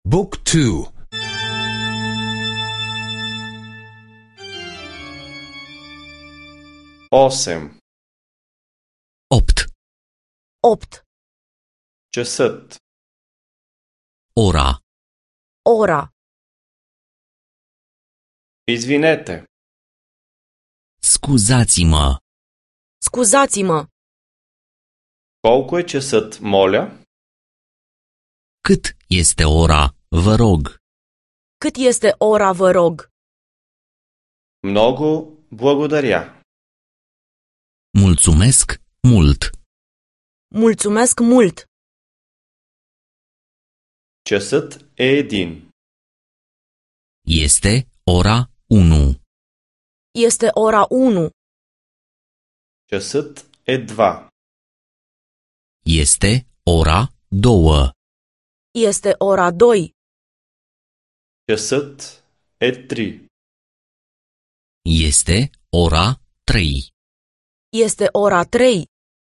Book 2. Osem. 8. 8. Часът. Ora. Ora. Извинете. Scuzați-mă. Scuzați-mă. Колко е часът, моля? Cât este ora, vă rog? Cât este ora, vă rog? Много благодаря. Mulțumesc mult. Mulțumesc mult. Часът е 1. Este ora 1. Este ora 1. Часът е 2. Este ora 2. Este ora 2. Часът е 3. Este ora 3. Este ora 3.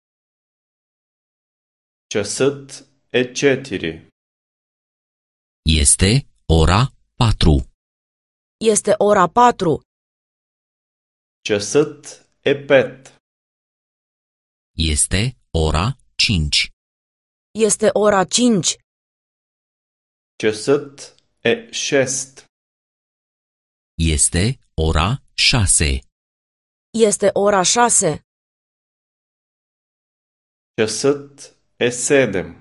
Часът е 4. Este ora 4. Este ora 4. Часът е 5. Este ora 5. Este ora 5. Часът е 6. Este ora 6. Este ora 6. Часът е 7.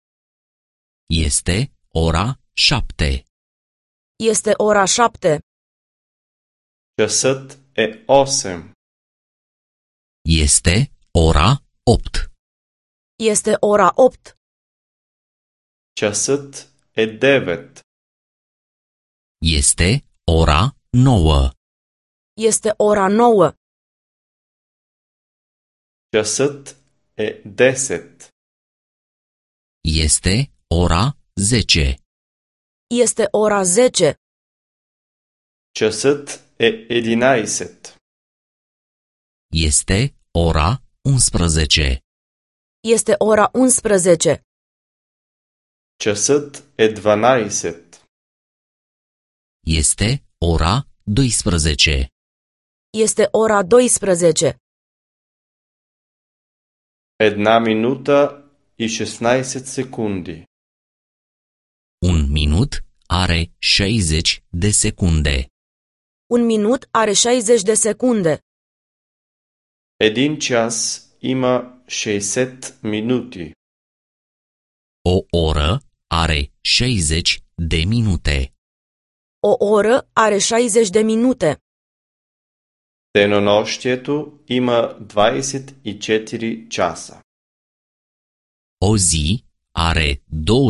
Este ora 7. Este ora 7. Часът е 8. Este ora 8. Este ora 8. Часът е 9. Este ora 9. Este ora 9. Часът е 10. Este ora 10. Este ora 10. Часът е 11. Este ora 11. Este ora 11. Часът е 12. Este ora 12. Este ora 12. 1 минута и 16 секунди. Un minut are 60 de secunde. Un minut are 60 de secunde. 1 час има 60 минути. O oră are 60 de minute. O oră are 60 de minute. Денонощието има 24 часа. O zi are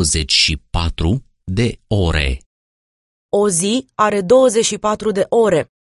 24 de ore. O zi are 24 de ore.